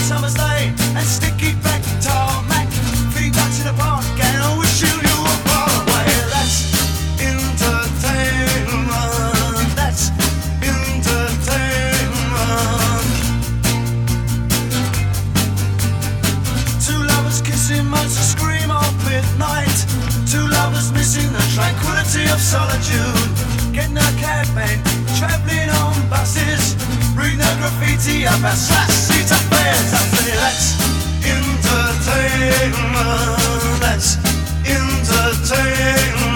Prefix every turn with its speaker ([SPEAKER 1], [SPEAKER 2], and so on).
[SPEAKER 1] summer's day and sticky back tarmac. Feet touching the park and I wish you were far away. That's entertainment. That's entertainment. Two lovers kissing makes a scream of midnight. Two lovers missing the tranquility of solitude. Getting a cab and travelling on buses. Reading the graffiti about slash-seat affairs. I say that's entertainment. That's entertainment.